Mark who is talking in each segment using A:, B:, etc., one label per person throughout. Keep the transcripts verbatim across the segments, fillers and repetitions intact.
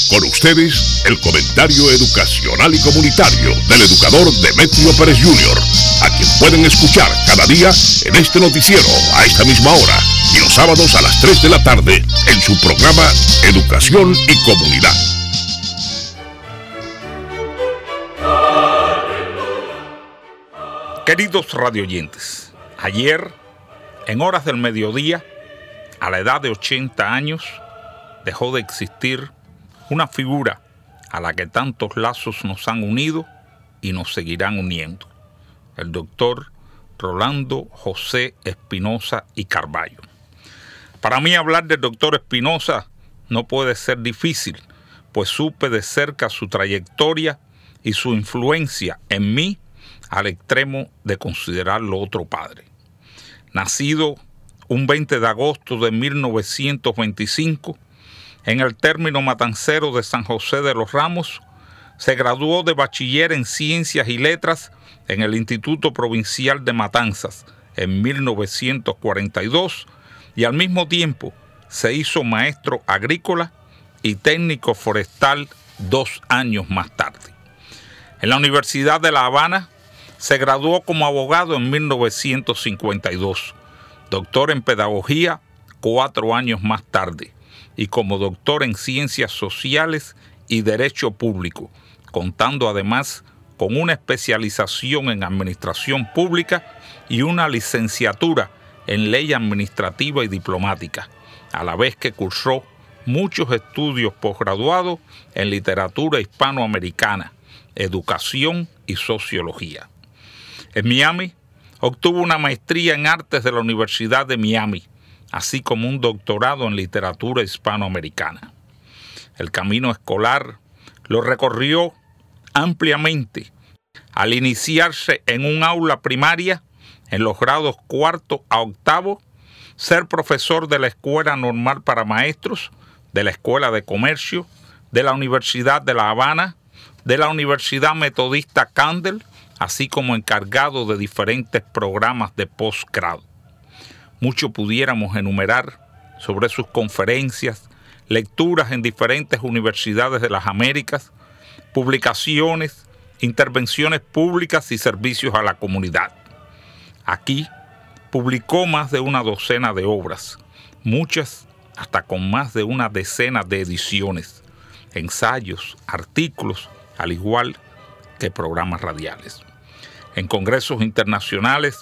A: Con ustedes, el comentario educacional y comunitario del educador Demetrio Pérez junior, a quien pueden escuchar cada día en este noticiero a esta misma hora y los sábados a las tres de la tarde en su programa Educación y Comunidad.
B: Queridos radioyentes, ayer, en horas del mediodía, a la edad de ochenta años, dejó de existir una figura a la que tantos lazos nos han unido y nos seguirán uniendo, el doctor Rolando José Espinosa y Carballo. Para mí hablar del doctor Espinosa no puede ser difícil, pues supe de cerca su trayectoria y su influencia en mí al extremo de considerarlo otro padre. Nacido un veinte de agosto de mil novecientos veinticinco, en el término matancero de San José de los Ramos, se graduó de bachiller en Ciencias y Letras en el Instituto Provincial de Matanzas en mil novecientos cuarenta y dos y al mismo tiempo se hizo maestro agrícola y técnico forestal dos años más tarde. En la Universidad de La Habana se graduó como abogado en mil novecientos cincuenta y dos, doctor en Pedagogía cuatro años más tarde, y como doctor en Ciencias Sociales y Derecho Público, contando además con una especialización en Administración Pública y una licenciatura en Ley Administrativa y Diplomática, a la vez que cursó muchos estudios posgraduados en Literatura Hispanoamericana, Educación y Sociología. En Miami, obtuvo una maestría en Artes de la Universidad de Miami, así como un doctorado en Literatura Hispanoamericana. El camino escolar lo recorrió ampliamente al iniciarse en un aula primaria en los grados cuarto a octavo, ser profesor de la Escuela Normal para Maestros, de la Escuela de Comercio, de la Universidad de La Habana, de la Universidad Metodista Candel, así como encargado de diferentes programas de posgrado. Mucho pudiéramos enumerar sobre sus conferencias, lecturas en diferentes universidades de las Américas, publicaciones, intervenciones públicas y servicios a la comunidad. Aquí publicó más de una docena de obras, muchas hasta con más de una decena de ediciones, ensayos, artículos, al igual que programas radiales. En congresos internacionales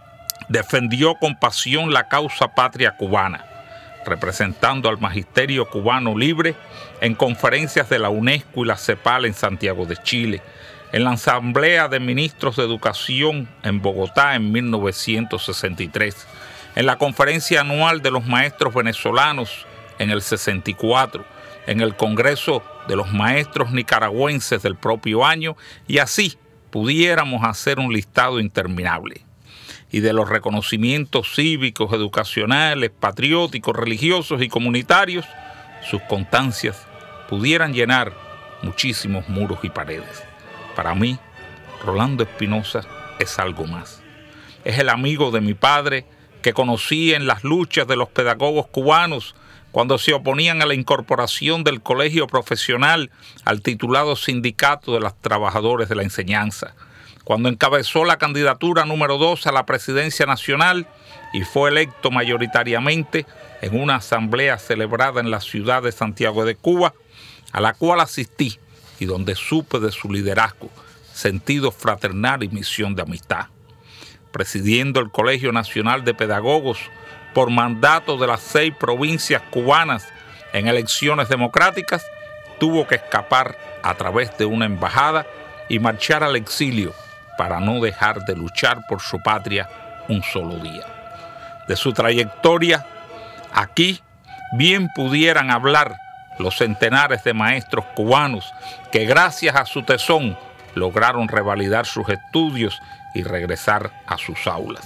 B: defendió con pasión la causa patria cubana, representando al magisterio cubano libre en conferencias de la UNESCO y la CEPAL en Santiago de Chile, en la Asamblea de Ministros de Educación en Bogotá en mil novecientos sesenta y tres, en la Conferencia Anual de los Maestros Venezolanos en el sesenta y cuatro, en el Congreso de los Maestros Nicaragüenses del propio año, y así pudiéramos hacer un listado interminable. Y de los reconocimientos cívicos, educacionales, patrióticos, religiosos y comunitarios, sus constancias pudieran llenar muchísimos muros y paredes. Para mí, Rolando Espinosa es algo más. Es el amigo de mi padre que conocí en las luchas de los pedagogos cubanos cuando se oponían a la incorporación del colegio profesional al titulado Sindicato de los Trabajadores de la Enseñanza, cuando encabezó la candidatura número dos a la presidencia nacional y fue electo mayoritariamente en una asamblea celebrada en la ciudad de Santiago de Cuba, a la cual asistí y donde supe de su liderazgo, sentido fraternal y misión de amistad. Presidiendo el Colegio Nacional de Pedagogos por mandato de las seis provincias cubanas en elecciones democráticas, tuvo que escapar a través de una embajada y marchar al exilio para no dejar de luchar por su patria un solo día. De su trayectoria, aquí bien pudieran hablar los centenares de maestros cubanos que gracias a su tesón lograron revalidar sus estudios y regresar a sus aulas.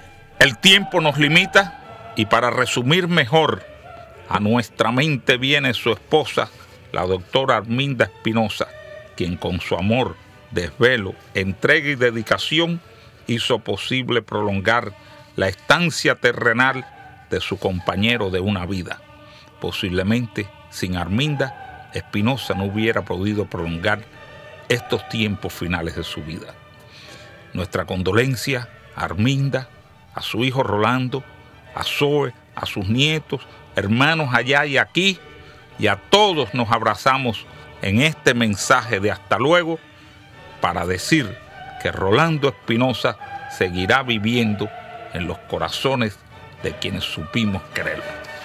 B: El tiempo nos limita y para resumir mejor, a nuestra mente viene su esposa, la doctora Arminda Espinosa, quien con su amor, desvelo, entrega y dedicación hizo posible prolongar la estancia terrenal de su compañero de una vida. Posiblemente sin Arminda Espinosa no hubiera podido prolongar estos tiempos finales de su vida. Nuestra condolencia a Arminda, a su hijo Rolando, a Zoe, a sus nietos, hermanos allá y aquí, y a todos nos abrazamos en este mensaje de hasta luego para decir que Rolando Espinosa seguirá viviendo en los corazones de quienes supimos quererlo.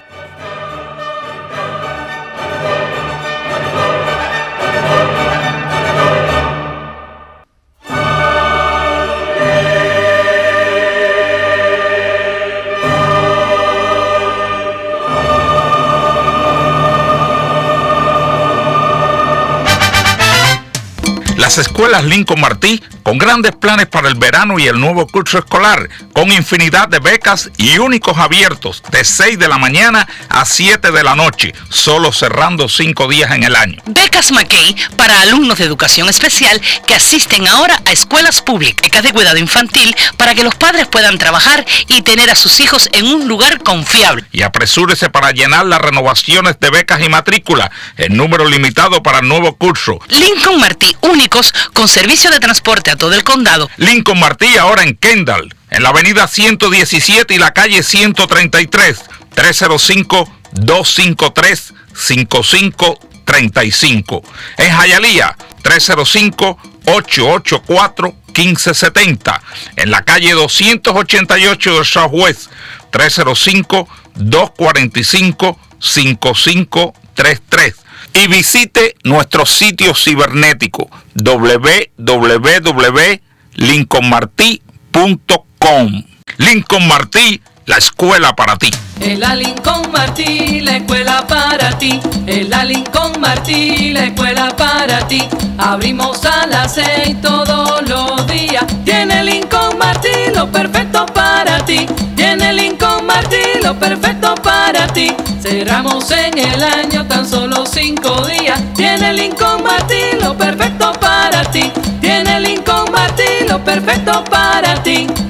B: Las escuelas Lincoln Martí, con grandes planes para el verano y el nuevo curso escolar, con infinidad de becas y únicos abiertos de seis de la mañana a siete de la noche, solo cerrando cinco días en el año.
C: Becas McKay para alumnos de educación especial que asisten ahora a escuelas públicas. Becas de cuidado infantil para que los padres puedan trabajar y tener a sus hijos en un lugar confiable.
B: Y apresúrese para llenar las renovaciones de becas y matrícula, en número limitado para el nuevo curso.
C: Lincoln Martí, únicos con servicio de transporte a todo el condado.
B: Lincoln Martí ahora en Kendall, en la avenida ciento diecisiete y la calle ciento treinta y tres, tres cero cinco, dos cinco tres, cinco cinco tres cinco. En Hialeah, tres cero cinco, ocho ocho cuatro, uno cinco siete cero. En la calle doscientos ochenta y ocho de Southwest, tres cero cinco, dos cuatro cinco, cinco cinco tres tres. Y visite nuestro sitio cibernético doble u doble u doble u punto lincoln martí punto com. Lincoln Martí, la escuela para ti.
D: En la Lincoln Martí, la escuela para ti. En la Lincoln Martí, la escuela para ti. Abrimos a las seis todos los días. Tiene Lincoln Martí lo perfecto para ti. Tiene Lincoln Martí lo perfecto para ti. Cerramos en el año tan solo cinco días. Tiene Lincoln Martí lo perfecto para ti. Tiene Lincoln Martí lo perfecto para ti.